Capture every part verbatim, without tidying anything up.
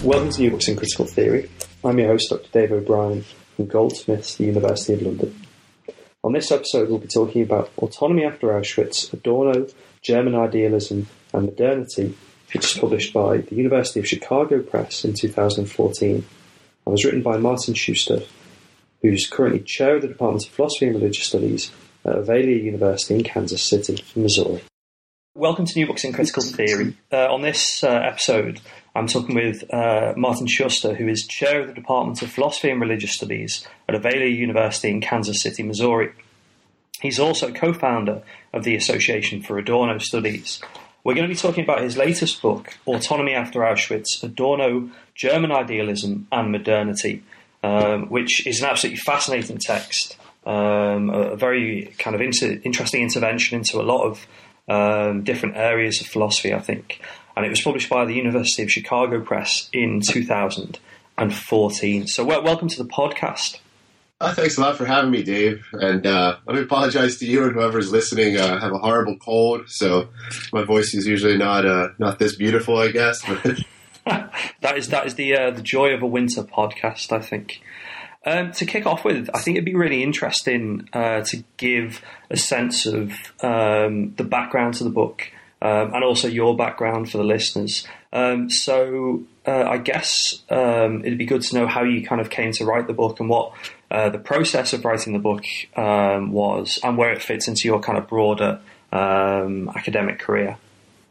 Welcome to New Books in Critical Theory. I'm your host, Doctor Dave O'Brien from Goldsmiths, the University of London. On this episode, we'll be talking about Autonomy After Auschwitz, Adorno, German Idealism and Modernity, which is published by the University of Chicago Press in two thousand fourteen and was written by Martin Schuster, who's currently chair of the Department of Philosophy and Religious Studies at Avelia University in Kansas City, Missouri. Welcome to New Books in Critical Theory. Uh, on this uh, episode, I'm talking with uh, Martin Schuster, who is chair of the Department of Philosophy and Religious Studies at Avelia University in Kansas City, Missouri. He's also co-founder of the Association for Adorno Studies. We're going to be talking about his latest book, Autonomy After Auschwitz, Adorno, German Idealism and Modernity, um, which is an absolutely fascinating text, um, a, a very kind of inter- interesting intervention into a lot of um, different areas of philosophy, I think. And it was published by the University of Chicago Press in two thousand fourteen. So well, welcome to the podcast. Uh, thanks a lot for having me, Dave. And uh, let me apologize to you and whoever's listening. Uh, I have a horrible cold, so my voice is usually not uh, not this beautiful, I guess. that is that is the uh, the joy of a winter podcast, I think. Um, to kick off with, I think it'd be really interesting uh, to give a sense of um, the background to the book um, and also your background for the listeners. Um, so uh, I guess um, it'd be good to know how you kind of came to write the book and what uh, the process of writing the book um, was and where it fits into your kind of broader um, academic career.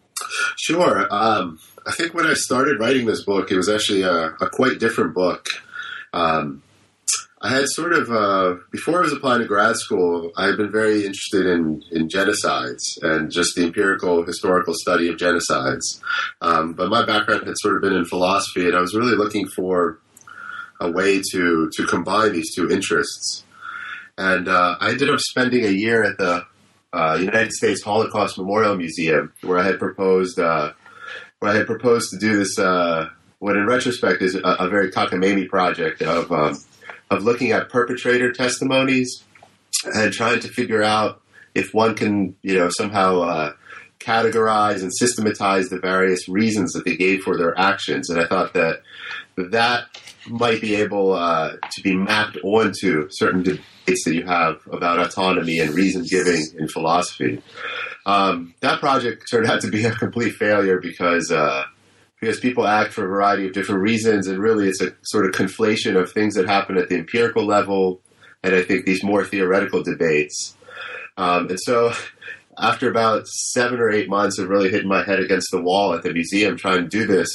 Sure. Um, I think when I started writing this book, it was actually a, a quite different book. Um, I had sort of, uh, before I was applying to grad school, I had been very interested in, in genocides and just the empirical historical study of genocides. Um, but my background had sort of been in philosophy, and I was really looking for a way to, to combine these two interests. And uh, I ended up spending a year at the uh, United States Holocaust Memorial Museum, where I had proposed, uh, where I had proposed to do this, uh, what in retrospect is a, a very cockamamie project of um, of looking at perpetrator testimonies and trying to figure out if one can, you know, somehow uh, categorize and systematize the various reasons that they gave for their actions. And I thought that that might be able uh, to be mapped onto certain debates that you have about autonomy and reason giving in philosophy. Um, that project turned out to be a complete failure because uh, because people act for a variety of different reasons, and really it's a sort of conflation of things that happen at the empirical level and I think these more theoretical debates. Um, and so after about seven or eight months of really hitting my head against the wall at the museum trying to do this,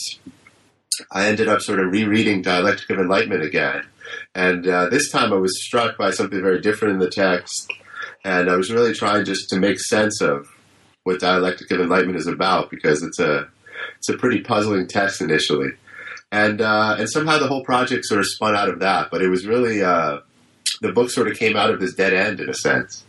I ended up sort of rereading Dialectic of Enlightenment again. And uh, this time I was struck by something very different in the text, and I was really trying just to make sense of what Dialectic of Enlightenment is about, because it's a It's a pretty puzzling text initially. And uh, and somehow the whole project sort of spun out of that. But it was really, uh, the book sort of came out of this dead end in a sense.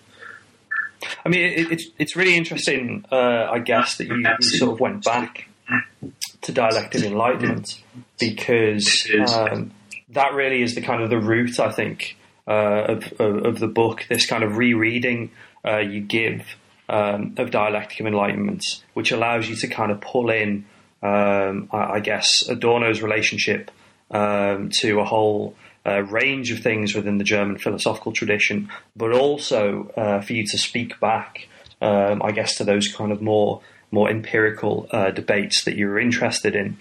I mean, it, it's it's really interesting, uh, I guess, that you, you sort of went back to Dialectic Enlightenment, because um, that really is the kind of the root, I think, uh, of, of, of the book, this kind of rereading uh, you give Um, of Dialectic of Enlightenment, which allows you to kind of pull in, um, I, I guess, Adorno's relationship um, to a whole uh, range of things within the German philosophical tradition, but also uh, for you to speak back, um, I guess, to those kind of more more empirical uh, debates that you were interested in.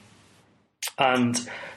And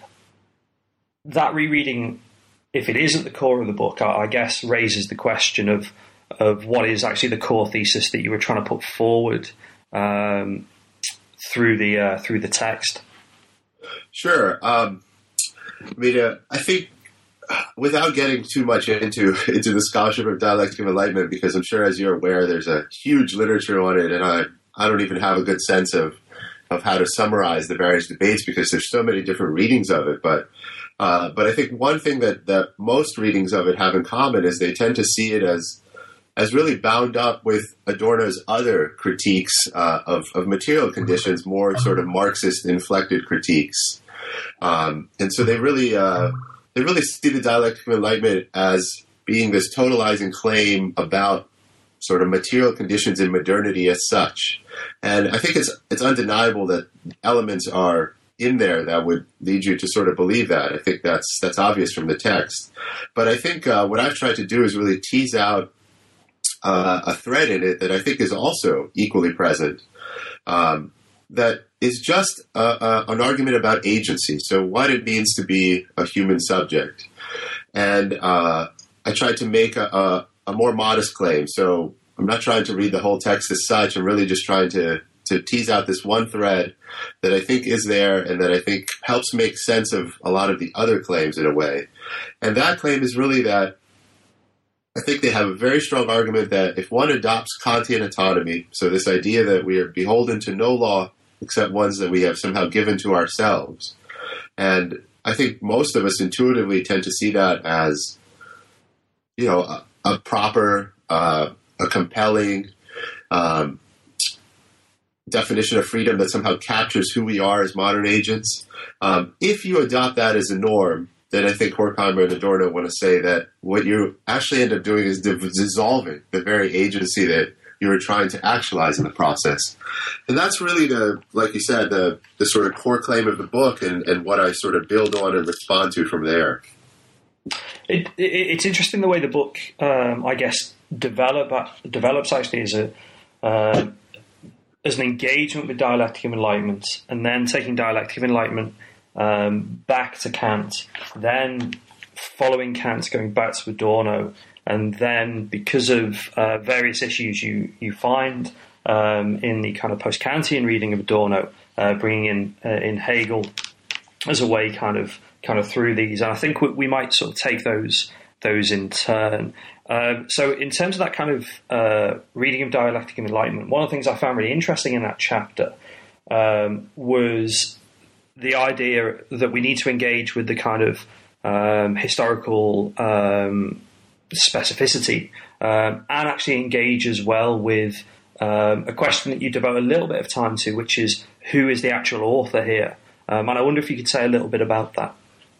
that rereading, if it is at the core of the book, I, I guess raises the question of of what is actually the core thesis that you were trying to put forward um, through the uh, through the text. Sure. Um, I mean, uh, I think without getting too much into into the scholarship of Dialectic of Enlightenment, because I'm sure, as you're aware, there's a huge literature on it, and I I don't even have a good sense of of how to summarize the various debates because there's so many different readings of it. But uh, but I think one thing that that most readings of it have in common is they tend to see it as as really bound up with Adorno's other critiques uh, of, of material conditions, more sort of Marxist-inflected critiques. Um, and so they really uh, they really see the Dialectic of Enlightenment as being this totalizing claim about sort of material conditions in modernity as such. And I think it's it's undeniable that elements are in there that would lead you to sort of believe that. I think that's that's obvious from the text. But I think uh, what I've tried to do is really tease out uh, a thread in it that I think is also equally present, um, that is just a, a, an argument about agency, so what it means to be a human subject. And uh, I tried to make a, a, a more modest claim, so I'm not trying to read the whole text as such. I'm really just trying to to tease out this one thread that I think is there and that I think helps make sense of a lot of the other claims in a way. And that claim is really that I think they have a very strong argument that if one adopts Kantian autonomy, so this idea that we are beholden to no law except ones that we have somehow given to ourselves, and I think most of us intuitively tend to see that as, you know, a, a proper, uh, a compelling, um, definition of freedom that somehow captures who we are as modern agents. Um, if you adopt that as a norm, then I think Horkheimer and Adorno want to say that what you actually end up doing is dissolving the very agency that you were trying to actualize in the process. And that's really the, like you said, the, the sort of core claim of the book and, and what I sort of build on and respond to from there. It, it, it's interesting the way the book, um, I guess, develop, develops actually as a... Uh, as an engagement with dialectic of enlightenment, and then taking dialectic of enlightenment um, back to Kant, then following Kant, going back to Adorno, and then because of uh, various issues you you find um, in the kind of post-Kantian reading of Adorno, uh, bringing in uh, in Hegel as a way kind of kind of through these, and I think we, we might sort of take those those in turn. Um, so in terms of that kind of uh, reading of dialectic of enlightenment, one of the things I found really interesting in that chapter um, was the idea that we need to engage with the kind of um, historical um, specificity um, and actually engage as well with um, a question that you devote a little bit of time to, which is who is the actual author here? Um, and I wonder if you could say a little bit about that.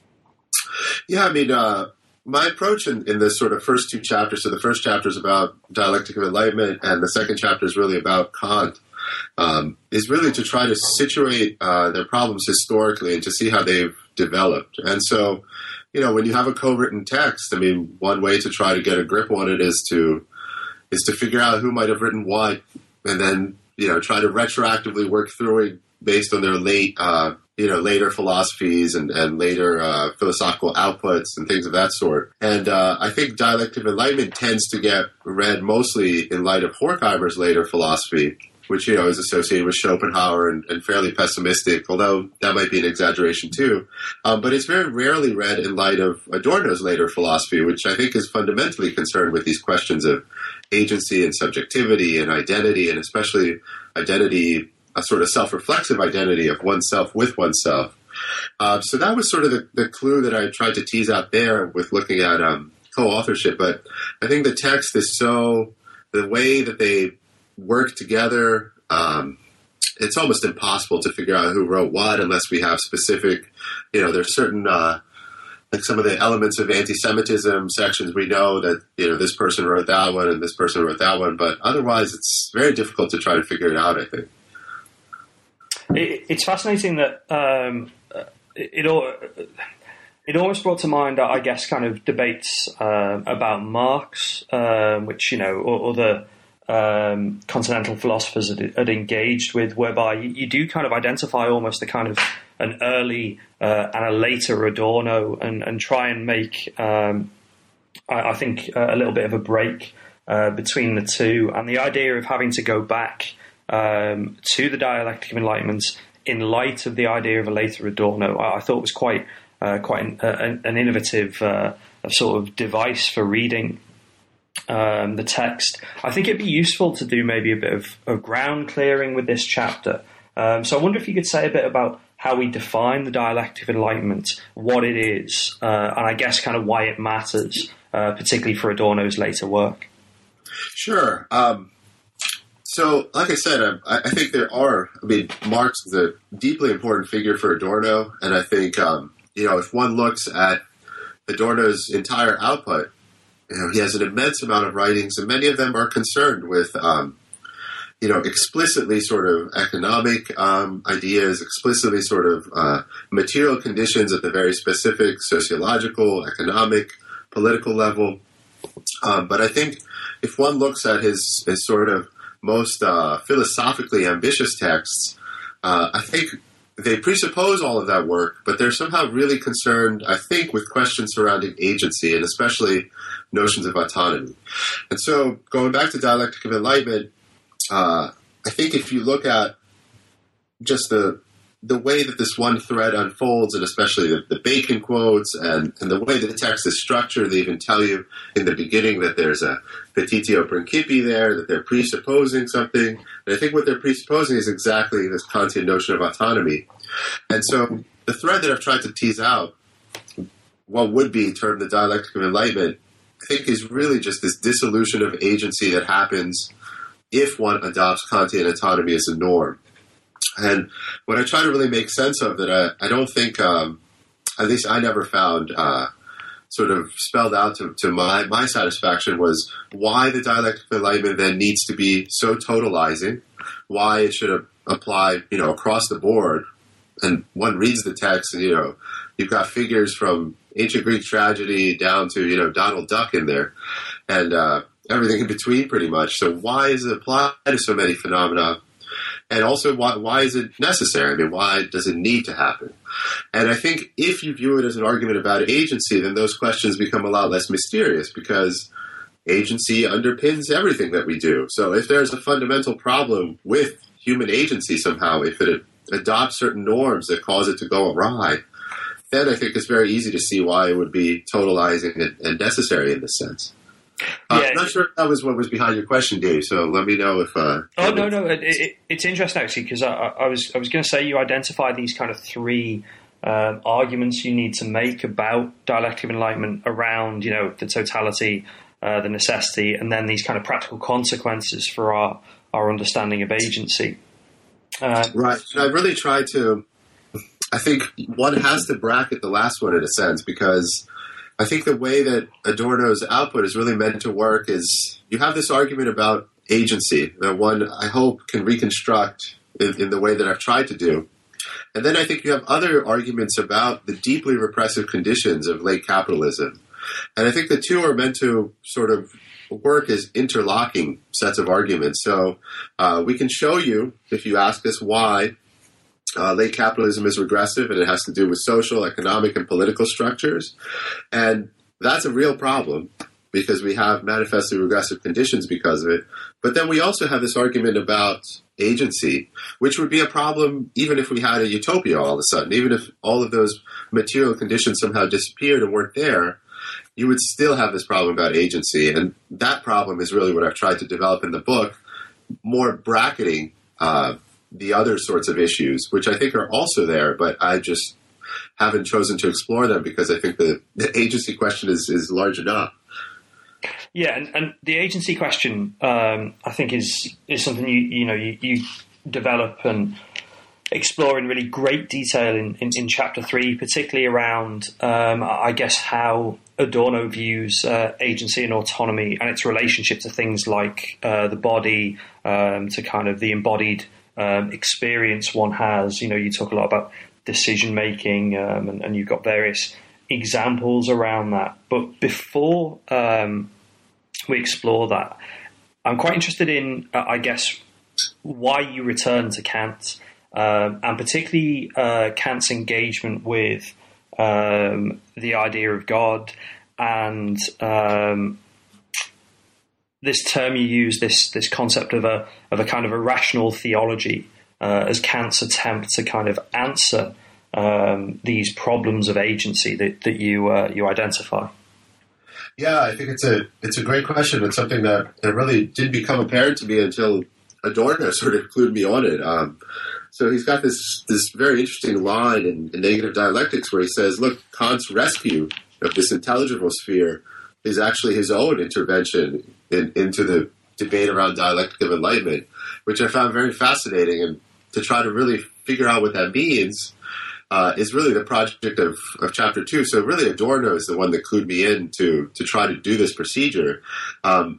Yeah, I mean... Uh My approach in, in this sort of first two chapters, so the first chapter is about dialectic of enlightenment and the second chapter is really about Kant, um, is really to try to situate uh, their problems historically and to see how they've developed. And so, you know, when you have a co-written text, I mean, one way to try to get a grip on it is to is to figure out who might have written what and then, you know, try to retroactively work through it based on their late uh you know, later philosophies and, and later uh, philosophical outputs and things of that sort. And uh, I think dialectic of enlightenment tends to get read mostly in light of Horkheimer's later philosophy, which, you know, is associated with Schopenhauer and, and fairly pessimistic, although that might be an exaggeration too. Um, but it's very rarely read in light of Adorno's later philosophy, which I think is fundamentally concerned with these questions of agency and subjectivity and identity, and especially identity, a sort of self-reflexive identity of oneself with oneself. Uh, so that was sort of the, the clue that I tried to tease out there with looking at um, co-authorship. But I think the text is so, the way that they work together, um, it's almost impossible to figure out who wrote what unless we have specific, you know, there's certain, uh, like some of the elements of anti-Semitism sections, we know that, you know, this person wrote that one and this person wrote that one. But otherwise, it's very difficult to try to figure it out, I think. It, it's fascinating that um, it, it it almost brought to mind, I guess, kind of debates uh, about Marx, um, which, you know, or other um, continental philosophers had, had engaged with, whereby you, you do kind of identify almost a kind of an early uh, and a later Adorno, and, and try and make, um, I, I think, a little bit of a break uh, between the two, and the idea of having to go back Um, to the dialectic of enlightenment in light of the idea of a later Adorno, I, I thought was quite uh, quite an, uh, an innovative uh, sort of device for reading um, the text. I think it'd be useful to do maybe a bit of, of ground clearing with this chapter. Um, so I wonder if you could say a bit about how we define the dialectic of enlightenment, what it is, uh, and I guess kind of why it matters, uh, particularly for Adorno's later work. Sure. Um So, like I said, I, I think there are, I mean, Marx is a deeply important figure for Adorno, and I think, um, you know, if one looks at Adorno's entire output, you know, he has an immense amount of writings, and many of them are concerned with, um, you know, explicitly sort of economic um, ideas, explicitly sort of uh, material conditions at the very specific sociological, economic, political level. Um, but I think if one looks at his, his sort of most uh, philosophically ambitious texts, uh, I think they presuppose all of that work, but they're somehow really concerned, I think, with questions surrounding agency and especially notions of autonomy. And so going back to Dialectic of Enlightenment, uh, I think if you look at just the the way that this one thread unfolds, and especially the, the Bacon quotes and, and the way that the text is structured, they even tell you in the beginning that there's a petitio principii there, that they're presupposing something. And I think what they're presupposing is exactly this Kantian notion of autonomy. And so the thread that I've tried to tease out, what would be termed the Dialectic of Enlightenment, I think is really just this dissolution of agency that happens if one adopts Kantian autonomy as a norm. And what I try to really make sense of that I, I don't think, um, at least I never found uh, sort of spelled out to, to my, my satisfaction was why the Dialectic of Enlightenment then needs to be so totalizing, why it should apply, you know, across the board. And one reads the text and, you know, you've got figures from ancient Greek tragedy down to, you know, Donald Duck in there and uh, everything in between pretty much. So why is it applied to so many phenomena? And also, why, why is it necessary? I mean, why does it need to happen? And I think if you view it as an argument about agency, then those questions become a lot less mysterious because agency underpins everything that we do. So if there's a fundamental problem with human agency somehow, if it adopts certain norms that cause it to go awry, then I think it's very easy to see why it would be totalizing and, and necessary in this sense. Uh, yeah. I'm not sure if that was what was behind your question, Dave. So let me know if. Uh, oh no, no, it, it, it's interesting actually because I, I was I was going to say you identify these kind of three um, arguments you need to make about Dialectic of Enlightenment around you know the totality, uh, the necessity, and then these kind of practical consequences for our our understanding of agency. Uh, right. And I really tried to. I think one has to bracket the last one in a sense because. I think the way that Adorno's output is really meant to work is you have this argument about agency that one, I hope, can reconstruct in, in the way that I've tried to do. And then I think you have other arguments about the deeply repressive conditions of late capitalism. And I think the two are meant to sort of work as interlocking sets of arguments. So uh, we can show you, if you ask us why, Uh, late capitalism is regressive, and it has to do with social, economic, and political structures. And that's a real problem because we have manifestly regressive conditions because of it. But then we also have this argument about agency, which would be a problem even if we had a utopia all of a sudden. Even if all of those material conditions somehow disappeared and weren't there, you would still have this problem about agency. And that problem is really what I've tried to develop in the book, more bracketing uh the other sorts of issues, which I think are also there, but I just haven't chosen to explore them because I think the, the agency question is, is large enough. Yeah, and, and the agency question, um, I think, is is something you you know you, you develop and explore in really great detail in, in, in chapter three, particularly around, um, I guess, how Adorno views uh, agency and autonomy and its relationship to things like uh, the body, um, to kind of the embodied Um, experience one has. You know, you talk a lot about decision making, um, and, and you've got various examples around that. But before um, we explore that, I'm quite interested in, uh, I guess, why you return to Kant, um, and particularly uh, Kant's engagement with um, the idea of God and um, this term you use, this this concept of a of a kind of a rational theology, uh, as Kant's attempt to kind of answer um, these problems of agency that that you uh, you identify. Yeah, I think it's a it's a great question. It's something that, that really didn't become apparent to me until Adorno sort of clued me on it. Um, so he's got this this very interesting line in, in Negative Dialectics where he says, "Look, Kant's rescue of this intelligible sphere is actually his own intervention in, into the debate around Dialectic of Enlightenment," which I found very fascinating. And to try to really figure out what that means uh, is really the project of, of chapter two. So really Adorno is the one that clued me in to, to try to do this procedure. Um,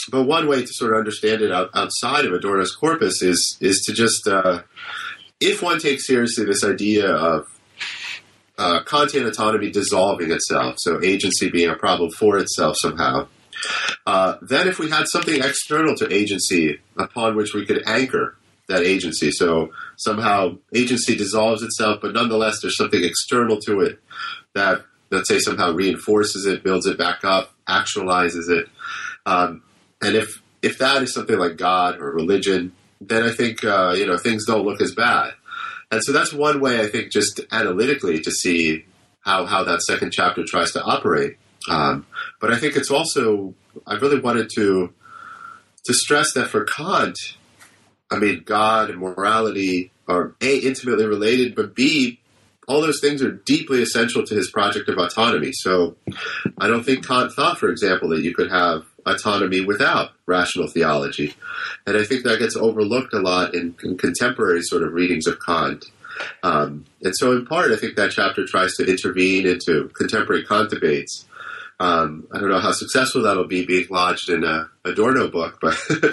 but one way to sort of understand it out, outside of Adorno's corpus is is to just, uh, if one takes seriously this idea of uh, Kantian autonomy dissolving itself, so agency being a problem for itself somehow, uh, then if we had something external to agency upon which we could anchor that agency, so somehow agency dissolves itself, but nonetheless there's something external to it that, let's say, somehow reinforces it, builds it back up, actualizes it. Um, and if if that is something like God or religion, then I think uh, you know things don't look as bad. And so that's one way, I think, just analytically to see how how that second chapter tries to operate. Um, but I think it's also, I really wanted to to stress that for Kant, I mean, God and morality are A, intimately related, but B, all those things are deeply essential to his project of autonomy. So I don't think Kant thought, for example, that you could have autonomy without rational theology. And I think that gets overlooked a lot in, in contemporary sort of readings of Kant. Um, and so in part, I think that chapter tries to intervene into contemporary Kant debates. Um, I don't know how successful that'll be being lodged in a Adorno book, but...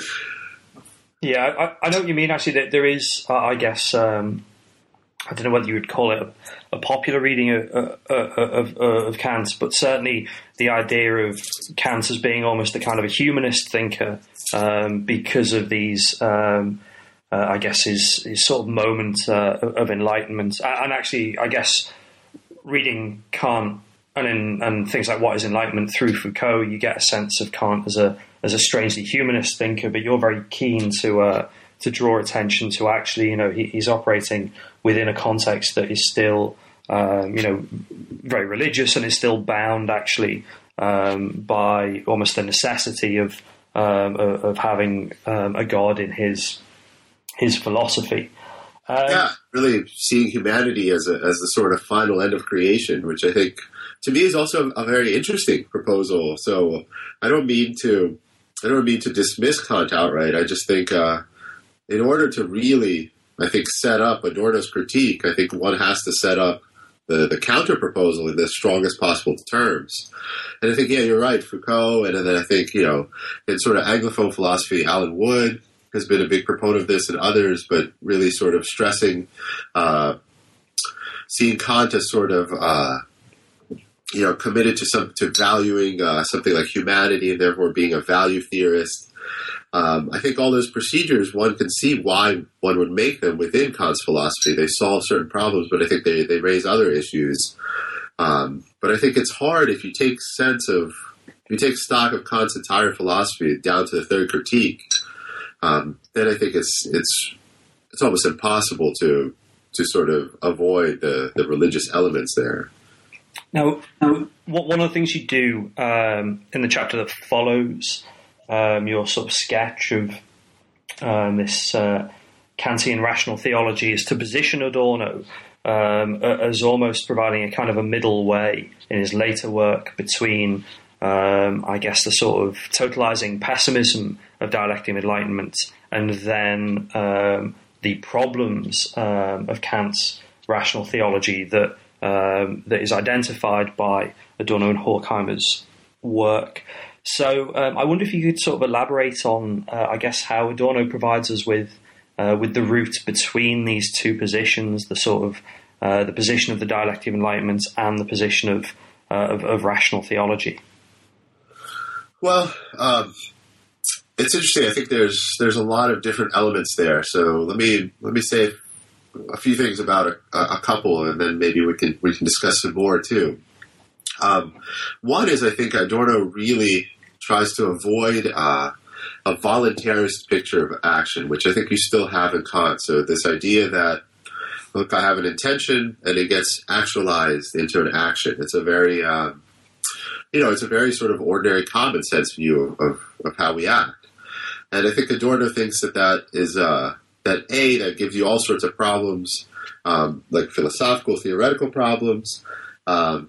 yeah, I, I know what you mean. Actually, that there is, uh, I guess... Um I don't know whether you would call it a, a popular reading of, uh, of, of, of Kant, but certainly the idea of Kant as being almost a kind of a humanist thinker um, because of these, um, uh, I guess, his, his sort of moment uh, of enlightenment. And actually, I guess, reading Kant and in, and things like What is Enlightenment through Foucault, you get a sense of Kant as a as a strangely humanist thinker, but you're very keen to... Uh, to draw attention to actually, you know, he, he's operating within a context that is still, um, you know, very religious and is still bound actually um, by almost the necessity of um, of, of having um, a God in his his philosophy. Um, yeah, really seeing humanity as a as the sort of final end of creation, which I think to me is also a very interesting proposal. So I don't mean to I don't mean to dismiss Kant outright. I just think. Uh, In order to really, I think, set up Adorno's critique, I think one has to set up the, the counter-proposal in the strongest possible terms. And I think, yeah, you're right, Foucault, and then I think, you know, in sort of Anglophone philosophy, Alan Wood has been a big proponent of this and others, but really sort of stressing, uh, seeing Kant as sort of, uh, you know, committed to some to valuing uh, something like humanity and therefore being a value theorist. Um, I think all those procedures, one can see why one would make them within Kant's philosophy. They solve certain problems, but I think they, they raise other issues. Um, but I think it's hard if you take sense of, if you take stock of Kant's entire philosophy down to the third critique, um, then I think it's it's it's almost impossible to to sort of avoid the, the religious elements there. Now, one of the things you do um, in the chapter that follows Um, your sort of sketch of um, this uh, Kantian rational theology is to position Adorno um, as almost providing a kind of a middle way in his later work between, um, I guess, the sort of totalizing pessimism of dialectic enlightenment and then um, the problems um, of Kant's rational theology that um, that is identified by Adorno and Horkheimer's work. So um, I wonder if you could sort of elaborate on, uh, I guess, how Adorno provides us with uh, with the route between these two positions, the sort of uh, the position of the dialectic of enlightenment and the position of uh, of, of rational theology. Well, um, it's interesting. I think there's there's a lot of different elements there. So let me let me say a few things about a, a couple, and then maybe we can we can discuss some more too. Um, one is I think Adorno really tries to avoid uh, a voluntarist picture of action, which I think you still have in Kant. So this idea that, look, I have an intention and it gets actualized into an action. It's a very, um, you know, it's a very sort of ordinary common sense view of, of how we act. And I think Adorno thinks that that is, uh, that A, that gives you all sorts of problems, um, like philosophical, theoretical problems, um,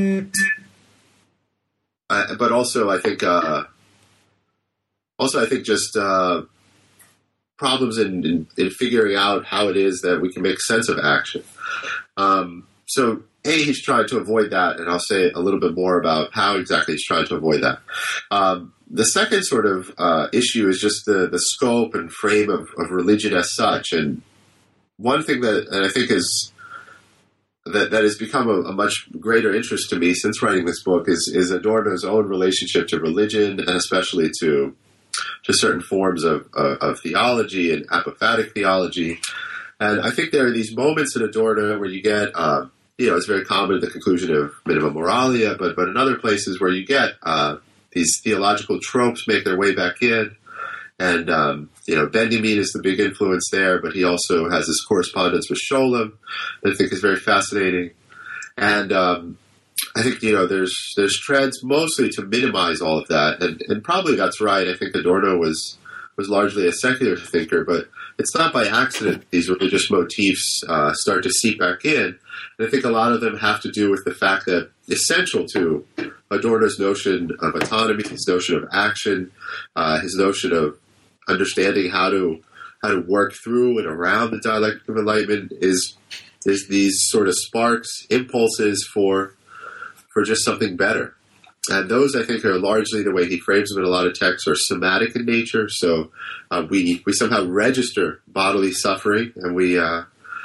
Uh, but also, I think, uh, also I think just uh, problems in, in, in figuring out how it is that we can make sense of action. Um, so A, he's trying to avoid that, and I'll say a little bit more about how exactly he's trying to avoid that. Um, the second sort of uh, issue is just the, the scope and frame of, of religion as such. And one thing that, that I think is that, that has become a, a much greater interest to me since writing this book is, is Adorno's own relationship to religion, and especially to to certain forms of, of, of theology and apophatic theology. And I think there are these moments in Adorno where you get, uh, you know, it's very common at the conclusion of Minima Moralia, but but in other places where you get uh, these theological tropes make their way back in. And, um, you know, Benjamin is the big influence there, but he also has this correspondence with Scholem that I think is very fascinating. And um, I think, you know, there's there's trends mostly to minimize all of that. And, and probably that's right. I think Adorno was was largely a secular thinker, but it's not by accident these religious motifs uh, start to seep back in. And I think a lot of them have to do with the fact that essential to Adorno's notion of autonomy, his notion of action, uh, his notion of understanding how to how to work through and around the dialectic of enlightenment is is these sort of sparks, impulses for for just something better. And those, I think, are largely the way he frames them in a lot of texts, are somatic in nature. So uh, we we somehow register bodily suffering, and we uh,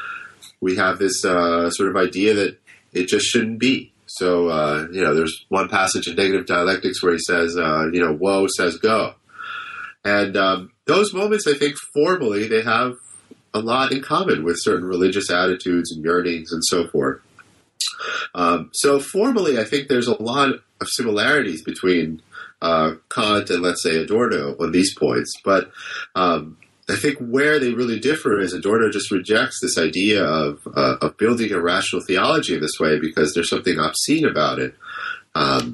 we have this uh, sort of idea that it just shouldn't be. So uh, you know, there's one passage in Negative Dialectics where he says, uh, you know, woe says go. And um, those moments, I think, formally, they have a lot in common with certain religious attitudes and yearnings and so forth. Um, so formally, I think there's a lot of similarities between uh, Kant and, let's say, Adorno on these points. But um, I think where they really differ is Adorno just rejects this idea of, uh, of building a rational theology in this way because there's something obscene about it. Um,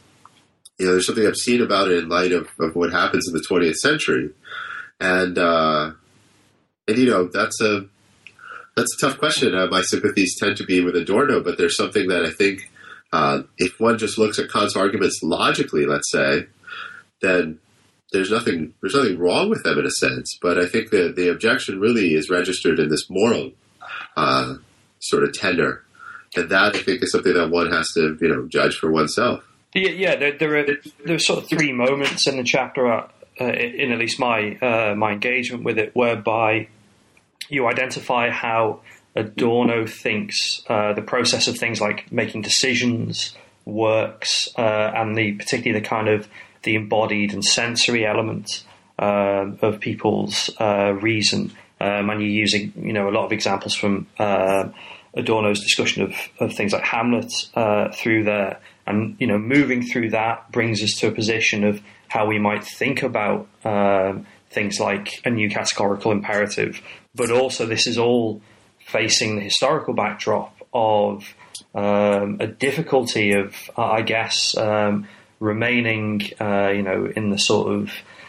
you know, there's something obscene about it in light of, of what happens in the twentieth century. And, uh, and you know, that's a That's a tough question. Uh, my sympathies tend to be with Adorno, but there's something that I think, uh, if one just looks at Kant's arguments logically, let's say, then there's nothing there's nothing wrong with them in a sense. But I think that the objection really is registered in this moral uh, sort of tenor, and that I think is something that one has to, you know, judge for oneself. Yeah, yeah. There, there are there are sort of three moments in the chapter, uh, in at least my uh, my engagement with it, whereby you identify how Adorno thinks uh, the process of things like making decisions works, uh, and the particularly the kind of the embodied and sensory element uh, of people's uh, reason. Um, and you're using, you know, a lot of examples from uh, Adorno's discussion of, of things like Hamlet uh, through there. And, you know, moving through that brings us to a position of how we might think about um, things like a new categorical imperative. But also this is all facing the historical backdrop of um, a difficulty of, uh, I guess, um, remaining, uh, you know, in the sort of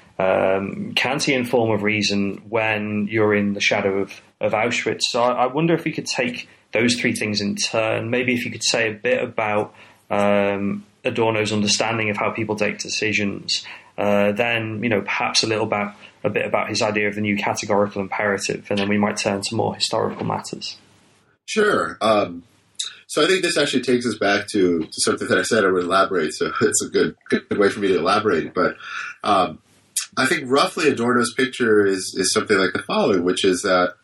um, Kantian form of reason when you're in the shadow of, of Auschwitz. So I, I wonder if we could take those three things in turn. Maybe if you could say a bit about um, Adorno's understanding of how people take decisions, uh, then, you know, perhaps a little about a bit about his idea of the new categorical imperative, and then we might turn to more historical matters. Sure. Um, so I think this actually takes us back to, to something that I said I would elaborate, so it's a good good way for me to elaborate. But um, I think roughly Adorno's picture is, is something like the following, which is that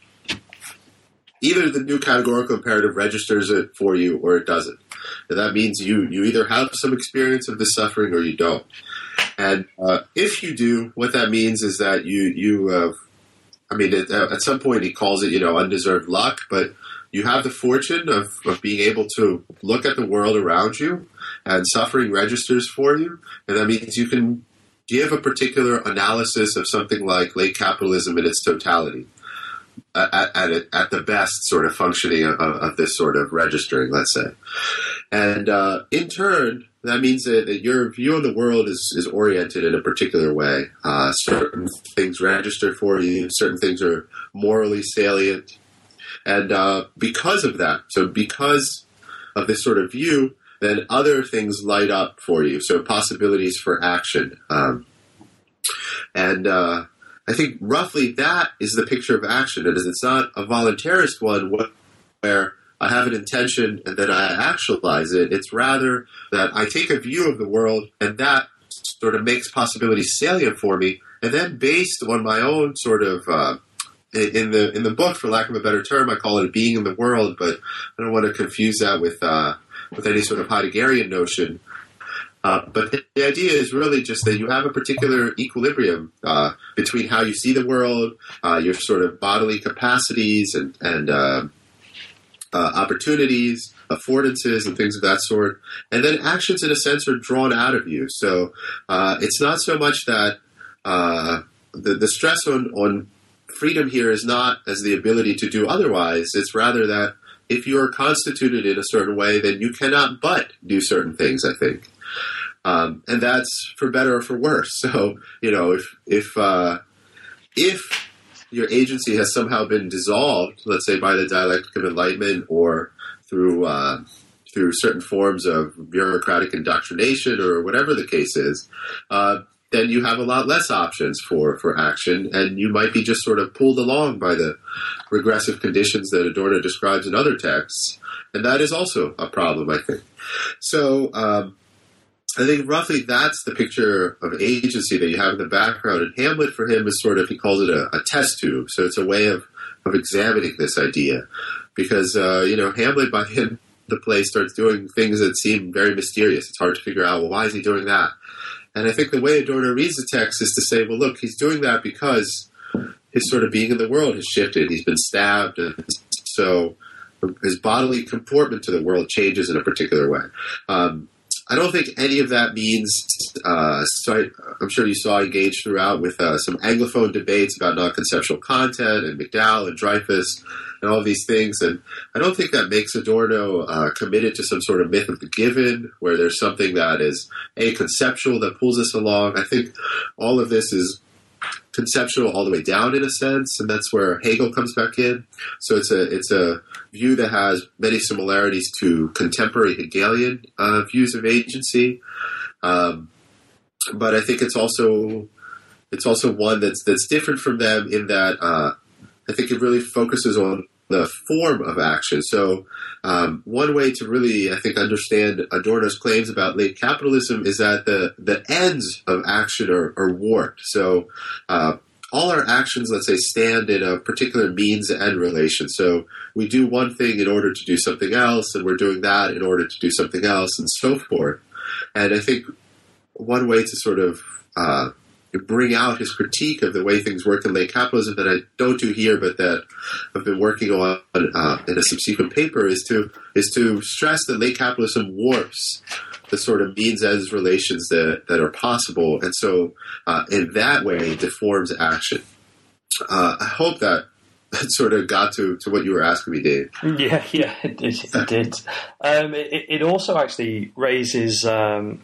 either the new categorical imperative registers it for you or it doesn't. And that means you, you either have some experience of this suffering or you don't. And uh, if you do, what that means is that you, you have, I mean, at, at some point he calls it, you know, undeserved luck, but you have the fortune of, of being able to look at the world around you and suffering registers for you. And that means you can give a particular analysis of something like late capitalism in its totality. At, at, it, at the best sort of functioning of, of this sort of registering, let's say. And uh, in turn, that means that, that your view of the world is, is oriented in a particular way. Uh, certain things register for you, certain things are morally salient. And uh, because of that, so because of this sort of view, then other things light up for you, so possibilities for action. Um, and uh, I think roughly that is the picture of action. It is, it's not a voluntarist one where I have an intention and then I actualize it. It's rather that I take a view of the world and that sort of makes possibilities salient for me. And then based on my own sort of, uh, in the in the book, for lack of a better term, I call it a being in the world, but I don't want to confuse that with uh, with any sort of Heideggerian notion. Uh, but the, the idea is really just that you have a particular equilibrium uh, between how you see the world, uh, your sort of bodily capacities and, and uh, uh, opportunities, affordances, and things of that sort. And then actions, in a sense, are drawn out of you. So uh, it's not so much that uh, the, the stress on, on freedom here is not as the ability to do otherwise. It's rather that if you are constituted in a certain way, then you cannot but do certain things, I think. Um, and that's for better or for worse. So, you know, if if uh, if your agency has somehow been dissolved, let's say by the dialectic of enlightenment or through uh, through certain forms of bureaucratic indoctrination or whatever the case is, uh, then you have a lot less options for, for action, and you might be just sort of pulled along by the regressive conditions that Adorno describes in other texts. And that is also a problem, I think. So, um, I think roughly that's the picture of agency that you have in the background. And Hamlet, for him, is sort of, he calls it a, a test tube. So it's a way of, of examining this idea. Because, uh, you know, Hamlet, by the end of the play, starts doing things that seem very mysterious. It's hard to figure out, well, why is he doing that? And I think the way Adorno reads the text is to say, well, look, he's doing that because his sort of being in the world has shifted. He's been stabbed. And so his bodily comportment to the world changes in a particular way. Um, I don't think any of that means, uh, so I, I'm sure you saw engaged throughout with uh, some Anglophone debates about non-conceptual content and McDowell and Dreyfus and all these things. And I don't think that makes Adorno uh, committed to some sort of myth of the given where there's something that is, A, conceptual that pulls us along. I think all of this is conceptual all the way down in a sense, and that's where Hegel comes back in. So it's a it's a view that has many similarities to contemporary Hegelian uh, views of agency, um, but I think it's also it's also one that's that's different from them in that uh, I think it really focuses on the form of action. So um, one way to really, I think, understand Adorno's claims about late capitalism is that the, the ends of action are, are warped. So uh, all our actions, let's say, stand in a particular means-end relation. So we do one thing in order to do something else, and we're doing that in order to do something else, and so forth. And I think one way to sort of uh, bring out his critique of the way things work in late capitalism that I don't do here, but that I've been working on uh, in a subsequent paper is to is to stress that late capitalism warps the sort of means-ends relations that, that are possible, and so uh, in that way deforms action. Uh, I hope that that sort of got to, to what you were asking me, Dave. Yeah, yeah, it did. It, did. Um, it, it also actually raises... Um,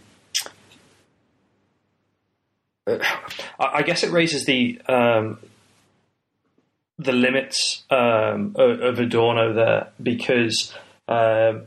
I guess it raises the um, the limits um, of, of Adorno there, because um,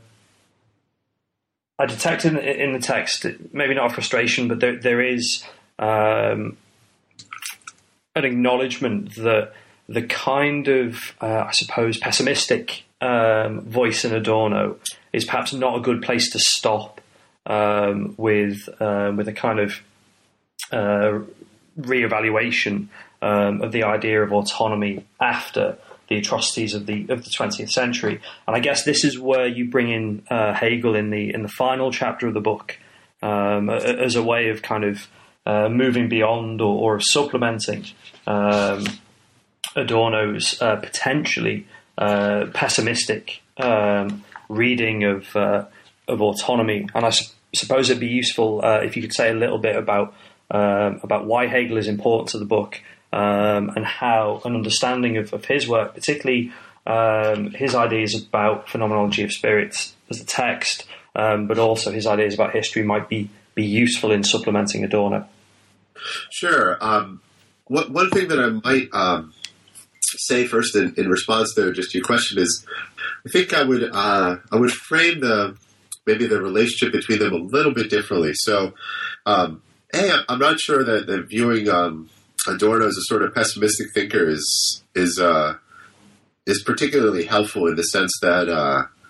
I detect in, in the text maybe not a frustration, but there there is um, an acknowledgement that the kind of uh, I suppose pessimistic um, voice in Adorno is perhaps not a good place to stop um, with um, with a kind of Uh, re-evaluation um, of the idea of autonomy after the atrocities of the of the twentieth century, and I guess this is where you bring in uh, Hegel in the in the final chapter of the book um, as a way of kind of uh, moving beyond or, or supplementing um, Adorno's uh, potentially uh, pessimistic um, reading of uh, of autonomy. And I su- suppose it'd be useful uh, if you could say a little bit about. Um, about why Hegel is important to the book um, and how an understanding of, of his work, particularly um, his ideas about phenomenology of spirits as a text, um, but also his ideas about history might be, be useful in supplementing Adorno. Sure. Um, what, one thing that I might um, say first in, in response to just your question is, I think I would uh, I would frame the maybe the relationship between them a little bit differently. So. Um, Hey, I'm not sure that, that viewing um, Adorno as a sort of pessimistic thinker is is uh, is particularly helpful in the sense that uh,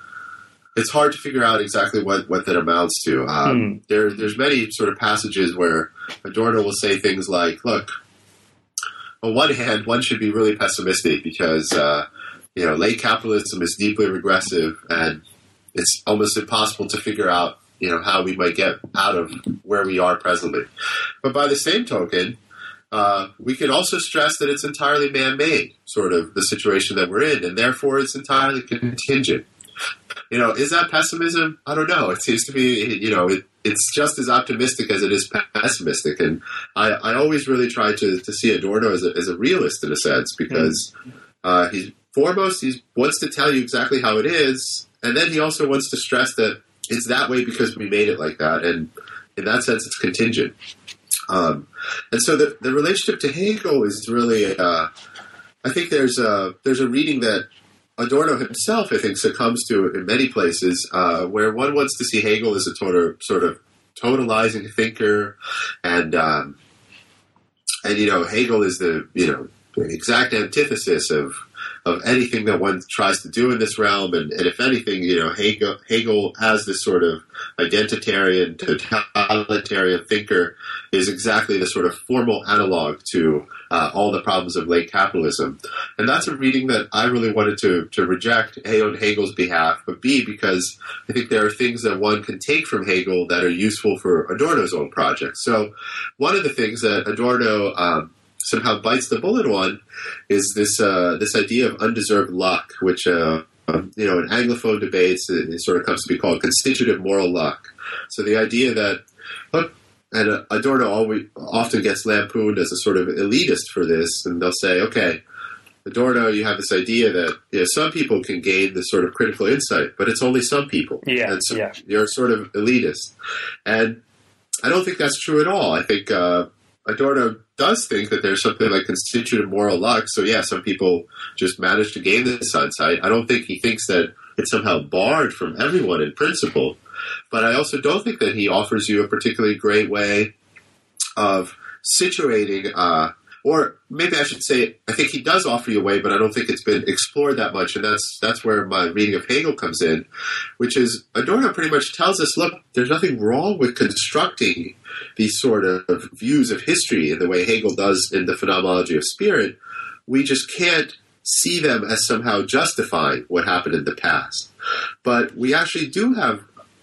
it's hard to figure out exactly what, what that amounts to. Um, mm. there, there's many sort of passages where Adorno will say things like, look, on one hand, one should be really pessimistic because, uh, you know, late capitalism is deeply regressive and it's almost impossible to figure out, you know, how we might get out of where we are presently. But by the same token, uh, we can also stress that it's entirely man-made, sort of the situation that we're in, and therefore it's entirely contingent. You know, is that pessimism? I don't know. It seems to be, you know, it, it's just as optimistic as it is pessimistic. And I, I always really try to, to see Adorno as a, as a realist in a sense, because uh, he's foremost, he wants to tell you exactly how it is, and then he also wants to stress that it's that way because we made it like that, and in that sense, it's contingent. Um, and so the, the relationship to Hegel is really, uh, I think there's a, there's a reading that Adorno himself, I think, succumbs to in many places, uh, where one wants to see Hegel as a total, sort of totalizing thinker, and um, and you know, Hegel is the you know the exact antithesis of of anything that one tries to do in this realm, and, and if anything, you know, Hegel, Hegel as this sort of identitarian, totalitarian thinker is exactly the sort of formal analog to uh, all the problems of late capitalism. And that's a reading that I really wanted to, to reject, A, on Hegel's behalf, but B, because I think there are things that one can take from Hegel that are useful for Adorno's own project. So one of the things that Adorno um, somehow bites the bullet on is this uh, this idea of undeserved luck, which uh, um, you know in Anglophone debates it, it sort of comes to be called constitutive moral luck. So the idea that look, and uh, Adorno always often gets lampooned as a sort of elitist for this, and they'll say, okay, Adorno, you have this idea that you know, some people can gain this sort of critical insight, but it's only some people. Yeah, and so yeah. You're sort of elitist, and I don't think that's true at all. I think uh, Adorno does think that there's something like constitutive moral luck. So yeah, some people just manage to gain this insight. I don't think he thinks that it's somehow barred from everyone in principle. But I also don't think that he offers you a particularly great way of situating, uh, or maybe I should say, I think he does offer you a way, but I don't think it's been explored that much. And that's that's where my reading of Hegel comes in, which is Adorno pretty much tells us, look, there's nothing wrong with constructing these sort of views of history in the way Hegel does in the Phenomenology of Spirit. We just can't see them as somehow justifying what happened in the past. But we actually do have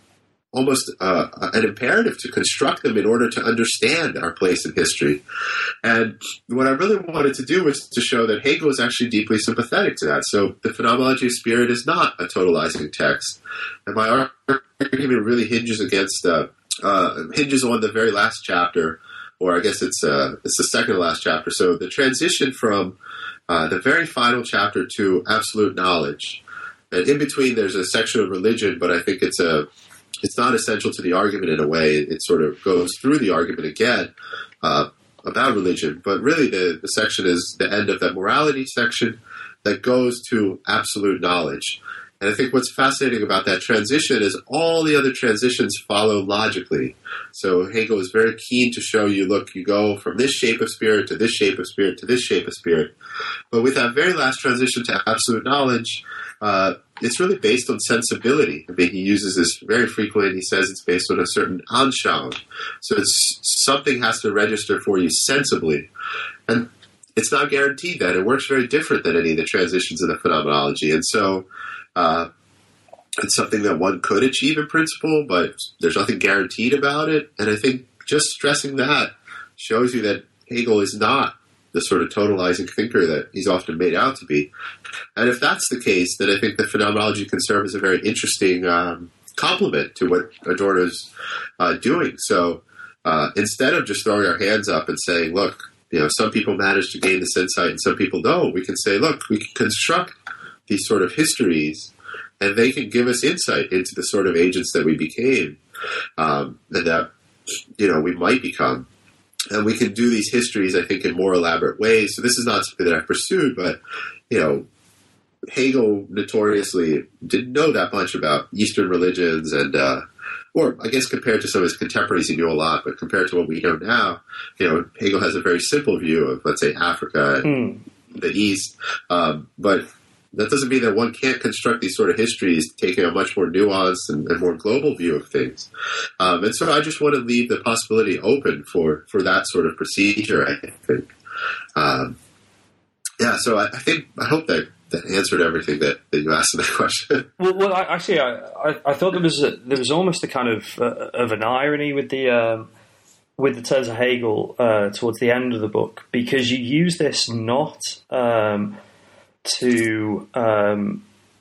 almost uh, an imperative to construct them in order to understand our place in history. And what I really wanted to do was to show that Hegel is actually deeply sympathetic to that. So the Phenomenology of Spirit is not a totalizing text. And my argument really hinges against uh, uh, hinges on the very last chapter, or I guess it's uh, it's the second to last chapter. So the transition from uh, the very final chapter to absolute knowledge. And in between there's a section of religion, but I think it's a It's not essential to the argument in a way. It sort of goes through the argument again uh, about religion. But really the, the section is the end of that morality section that goes to absolute knowledge. And I think what's fascinating about that transition is all the other transitions follow logically. So Hegel is very keen to show you, look, you go from this shape of spirit to this shape of spirit to this shape of spirit. But with that very last transition to absolute knowledge, uh, it's really based on sensibility. I mean, he uses this very frequently, and he says it's based on a certain Anschauung. So it's something has to register for you sensibly. And it's not guaranteed that. It works very different than any of the transitions in the phenomenology. And so uh, it's something that one could achieve in principle, but there's nothing guaranteed about it. And I think just stressing that shows you that Hegel is not the sort of totalizing thinker that he's often made out to be. And if that's the case, then I think the phenomenology can serve as a very interesting um, complement to what Adorno's uh, doing. So uh, instead of just throwing our hands up and saying, look, you know, some people manage to gain this insight and some people don't, we can say, look, we can construct these sort of histories and they can give us insight into the sort of agents that we became um, and that, you know, we might become. And we can do these histories, I think, in more elaborate ways. So this is not something that I've pursued, but, you know, Hegel notoriously didn't know that much about Eastern religions and, uh, or I guess compared to some of his contemporaries, he knew a lot, but compared to what we know now, you know, Hegel has a very simple view of, let's say, Africa and mm. the East. Um, but that doesn't mean that one can't construct these sort of histories taking a much more nuanced and, and more global view of things. Um, and so I just want to leave the possibility open for, for that sort of procedure, I think. Um, yeah, so I, I think, I hope that, that answered everything that, that you asked in that question. Well, well I, actually, I, I, I thought there was a, there was almost a kind of uh, of an irony with the um, with the terms of Hegel uh, towards the end of the book, because you use this not um, to, um,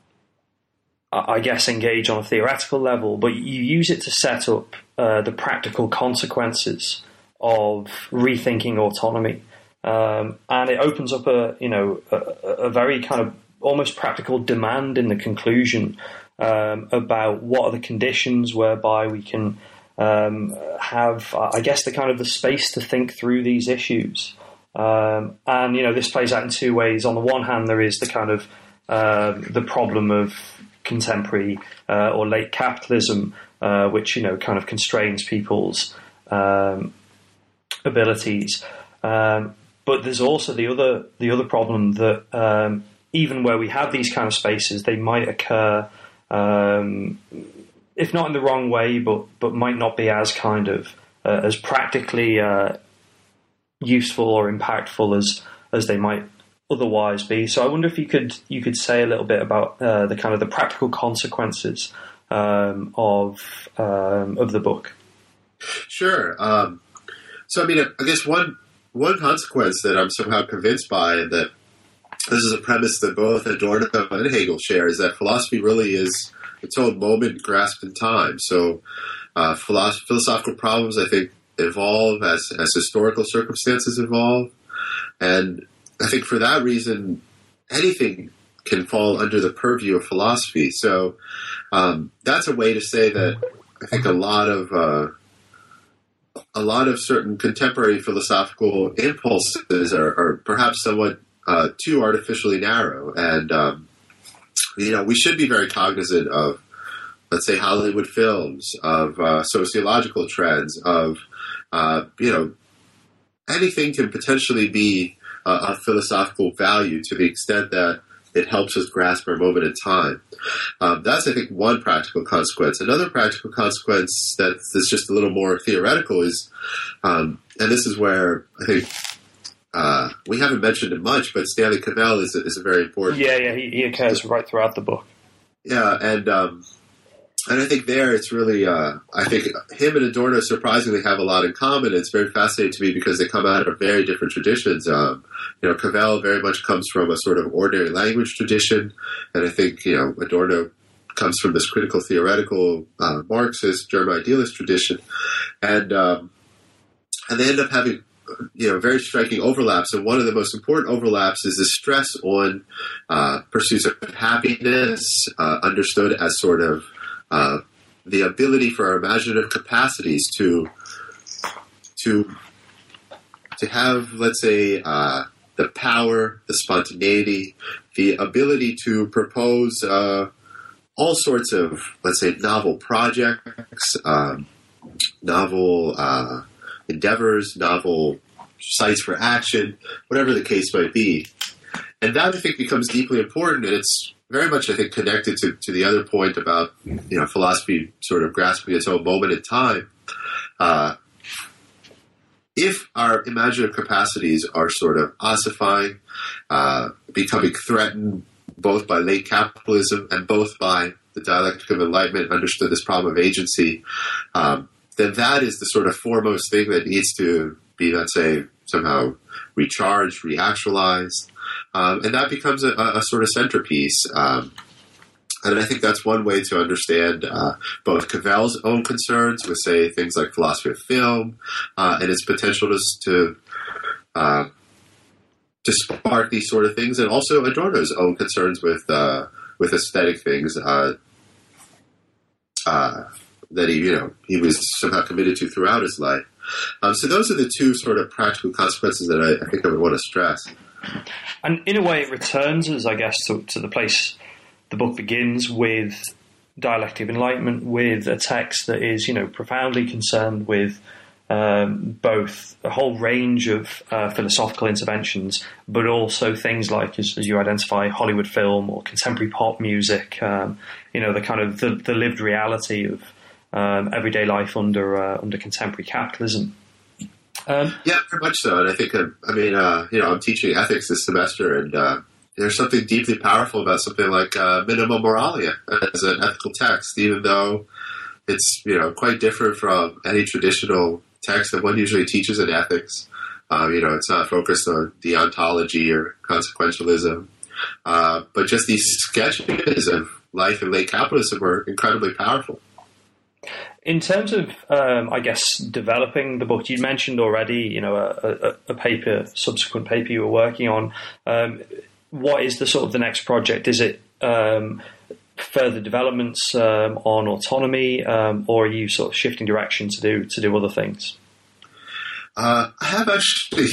I guess, engage on a theoretical level, but you use it to set up uh, the practical consequences of rethinking autonomy. Um, and it opens up a, you know, a, a very kind of almost practical demand in the conclusion um, about what are the conditions whereby we can um, have, I guess, the kind of the space to think through these issues. Um, and, you know, this plays out in two ways. On the one hand, there is the kind of uh, the problem of contemporary uh, or late capitalism, uh, which, you know, kind of constrains people's um, abilities. Um, But there's also the other the other problem that um, even where we have these kind of spaces, they might occur, um, if not in the wrong way, but but might not be as kind of uh, as practically uh, useful or impactful as as they might otherwise be. So I wonder if you could you could say a little bit about uh, the kind of the practical consequences um, of um, of the book. Sure. Um, so I mean, I guess one. One consequence that I'm somehow convinced by, and that this is a premise that both Adorno and Hegel share, is that philosophy really is its own moment grasped in time. So uh, philosoph- philosophical problems, I think, evolve as, as historical circumstances evolve. And I think for that reason, anything can fall under the purview of philosophy. So um, that's a way to say that I think a lot of... Uh, A lot of certain contemporary philosophical impulses are, are perhaps somewhat uh, too artificially narrow. And, um, you know, we should be very cognizant of, let's say, Hollywood films, of uh, sociological trends, of, uh, you know, anything can potentially be uh, of philosophical value to the extent that it helps us grasp our moment in time. Um, that's, I think, one practical consequence. Another practical consequence that's just a little more theoretical is, um, and this is where I think uh, we haven't mentioned it much, but Stanley Cavell is a, is a very important... Yeah, yeah, he, he occurs right throughout the book. Yeah, and um, and I think there it's really, uh, I think him and Adorno surprisingly have a lot in common. It's very fascinating to me because they come out of very different traditions. Um, you know, Cavell very much comes from a sort of ordinary language tradition, and I think, you know, Adorno comes from this critical theoretical uh, Marxist German idealist tradition, and um, and they end up having, you know, very striking overlaps. And one of the most important overlaps is the stress on uh, pursuits of happiness, uh, understood as sort of uh, the ability for our imaginative capacities to to to have, let's say, uh, the power, the spontaneity, the ability to propose uh, all sorts of, let's say, novel projects, um, novel uh, endeavors, novel sites for action, whatever the case might be. And that, I think, becomes deeply important, and it's very much, I think, connected to, to the other point about, you know, philosophy sort of grasping its own moment in time. Uh, if our imaginative capacities are sort of ossifying, uh, becoming threatened both by late capitalism and both by the dialectic of enlightenment, understood this problem of agency, um, then that is the sort of foremost thing that needs to be, let's say, somehow recharged, reactualized. Um, and that becomes a, a sort of centerpiece. Um, and I think that's one way to understand uh, both Cavell's own concerns with, say, things like philosophy of film uh, and its potential to, to, uh, to spark these sort of things, and also Adorno's own concerns with uh, with aesthetic things uh, uh, that he, you know, he was somehow committed to throughout his life. Um, so those are the two sort of practical consequences that I, I think I would want to stress. And in a way, it returns us, I guess, to, to the place the book begins with dialectic of enlightenment, with a text that is, you know, profoundly concerned with um, both a whole range of uh, philosophical interventions, but also things like, as, as you identify, Hollywood film or contemporary pop music. Um, you know, the kind of the, the lived reality of um, everyday life under uh, under contemporary capitalism. Um, yeah, very much so. And I think, uh, I mean, uh, you know, I'm teaching ethics this semester, and uh, there's something deeply powerful about something like uh, Minima Moralia as an ethical text, even though it's, you know, quite different from any traditional text that one usually teaches in ethics. Uh, you know, it's not focused on deontology or consequentialism, uh, but just these sketches of life in late capitalism were incredibly powerful. In terms of, um, I guess, developing the book, you mentioned already, you know, a, a, a paper, subsequent paper you were working on. Um, what is the sort of the next project? Is it um, further developments um, on autonomy, um, or are you sort of shifting direction to do to do other things? Uh, I have actually,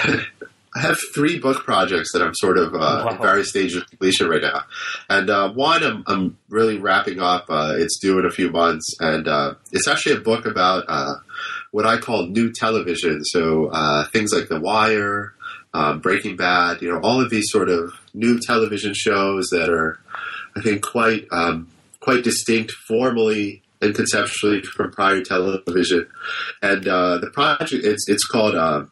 I have three book projects that I'm sort of uh, wow. at various stages of completion right now, and uh, one I'm, I'm really wrapping up. Uh, it's due in a few months, and uh, it's actually a book about uh, what I call new television. So uh, things like The Wire, um, Breaking Bad, you know, all of these sort of new television shows that are, I think, quite um, quite distinct formally and conceptually from prior television. And uh, the project, it's it's called, uh,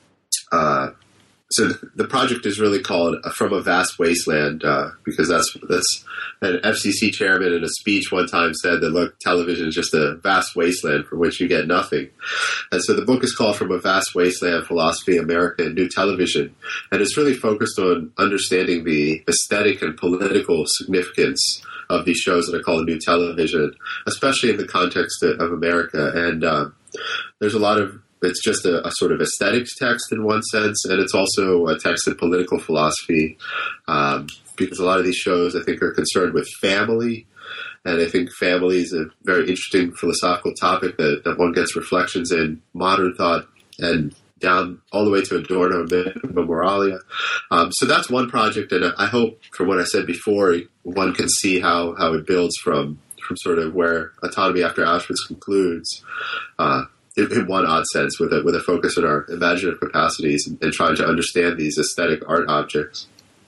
uh, so the project is really called From a Vast Wasteland, uh, because that's, that's an F C C chairman in a speech one time said that, look, television is just a vast wasteland from which you get nothing. And so the book is called From a Vast Wasteland, Philosophy, America, and New Television. And it's really focused on understanding the aesthetic and political significance of these shows that are called new television, especially in the context of America. And uh, there's a lot of, it's just a, a sort of aesthetics text in one sense, and it's also a text of political philosophy, um, because a lot of these shows, I think, are concerned with family, and I think family is a very interesting philosophical topic that, that one gets reflections in modern thought and down all the way to Adorno and Minima Moralia. Um, so that's one project, and I hope, from what I said before, one can see how, how it builds from from sort of where Autonomy After Auschwitz concludes, uh, in, in one odd sense, with a with a focus on our imaginative capacities and, and trying to understand these aesthetic art objects.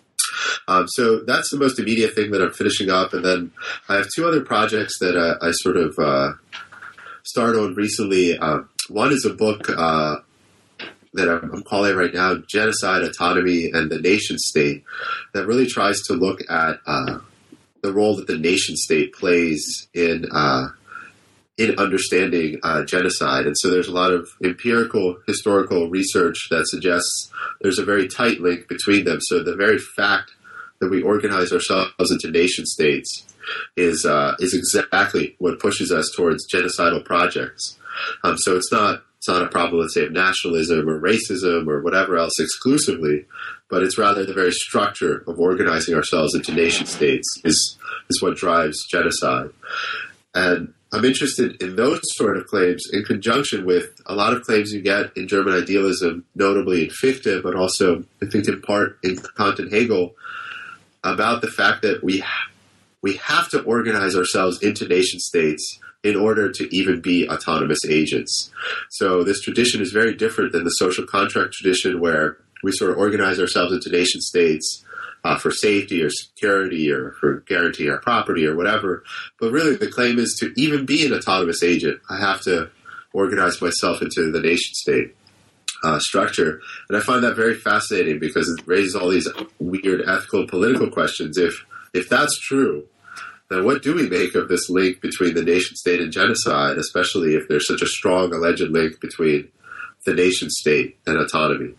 Um, so that's the most immediate thing that I'm finishing up, and then I have two other projects that uh, I sort of uh, started on recently. Uh, one is a book Uh, that I'm, I'm calling right now Genocide, Autonomy, and the Nation State, that really tries to look at uh, the role that the nation state plays in uh, in understanding uh, genocide. And so there's a lot of empirical, historical research that suggests there's a very tight link between them. So the very fact that we organize ourselves into nation states is uh, is exactly what pushes us towards genocidal projects. Um, so it's not It's not a problem, let's say, of nationalism or racism or whatever else exclusively, but it's rather the very structure of organizing ourselves into nation states is is what drives genocide. And I'm interested in those sort of claims in conjunction with a lot of claims you get in German idealism, notably in Fichte, but also, I think, in part in Kant and Hegel, about the fact that we ha- we have to organize ourselves into nation states in order to even be autonomous agents. So this tradition is very different than the social contract tradition, where we sort of organize ourselves into nation states uh, for safety or security or for guaranteeing our property or whatever. But really the claim is to even be an autonomous agent, I have to organize myself into the nation state uh, structure. And I find that very fascinating because it raises all these weird ethical and political questions. If if that's true, then what do we make of this link between the nation state and genocide, especially if there's such a strong alleged link between the nation state and autonomy?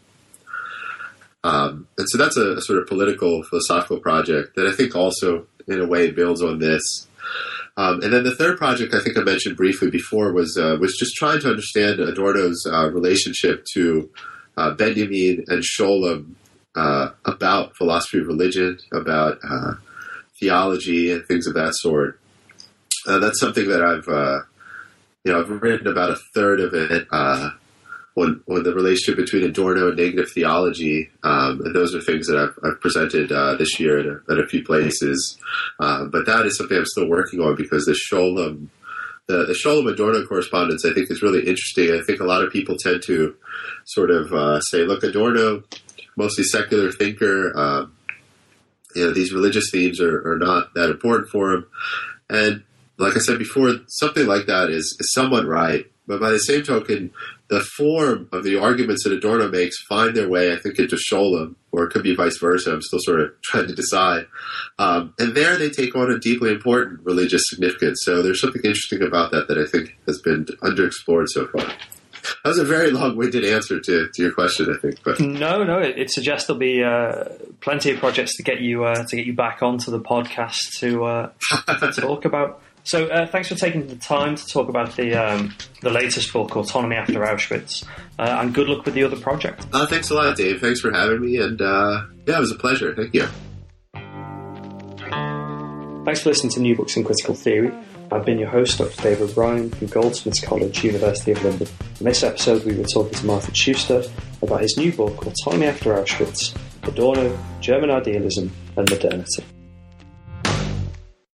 Um, and so that's a, a sort of political, philosophical project that I think also, in a way, builds on this. Um, and then the third project I think I mentioned briefly before was uh, was just trying to understand Adorno's uh, relationship to uh, Benjamin and Scholem uh, about philosophy of religion, about uh, theology and things of that sort. Uh, that's something that I've, uh, you know, I've written about a third of it uh, on, on the relationship between Adorno and negative theology, um, and those are things that I've, I've presented uh, this year at a, at a few places. Uh, but that is something I'm still working on because the Scholem the, the Scholem-Adorno correspondence, I think, is really interesting. I think a lot of people tend to sort of uh, say, look, Adorno, mostly secular thinker, um, you know, these religious themes are, are not that important for him. And like I said before, something like that is, is somewhat right. But by the same token, the form of the arguments that Adorno makes find their way, I think, into Scholem, or it could be vice versa. I'm still sort of trying to decide. Um, and there they take on a deeply important religious significance. So there's something interesting about that that I think has been underexplored so far. That was a very long-winded answer to, to your question, I think. But no, no, it, it suggests there'll be uh, plenty of projects to get you uh, to get you back onto the podcast to, uh, to talk about. So uh, thanks for taking the time to talk about the um, the latest book, Autonomy After Auschwitz, uh, and good luck with the other project. Uh, thanks a lot, Dave. Thanks for having me, and uh, yeah, it was a pleasure. Thank you. Thanks for listening to New Books in Critical Theory. I've been your host, Doctor Dave O'Brien from Goldsmiths College, University of London. In this episode, we were talking to Martin Schuster about his new book, Autonomy After Auschwitz, Adorno, German Idealism and Modernity.